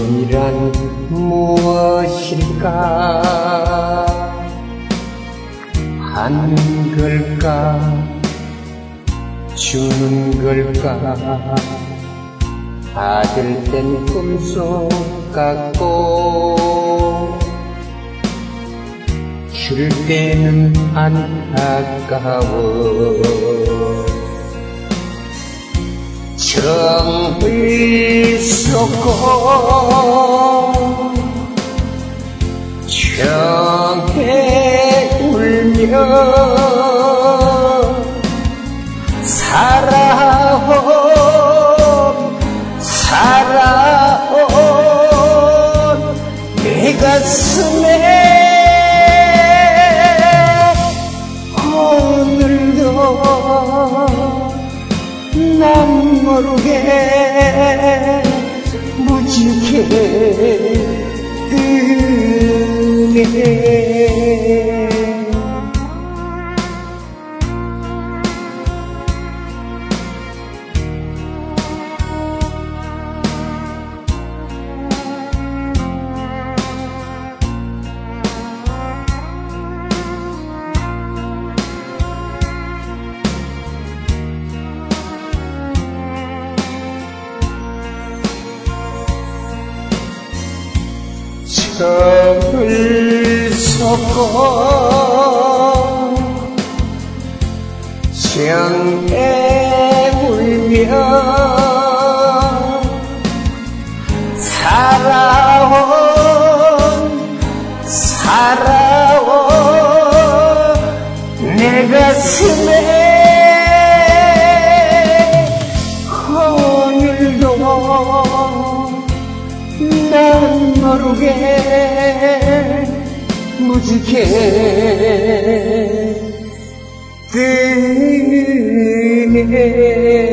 마음이란 무엇일까? 하는 걸까? 주는 걸까? 받을 땐 꿈속 같고 줄 때는 안타까워. 정을 쏟고 정에 울며 살아온 내 가슴에 오늘도 난 모르게 무지개 뜨네. 정을 쏟고 정에 울며 살아온 내 가슴에 오늘도 난 모르게 무지개 뜨네.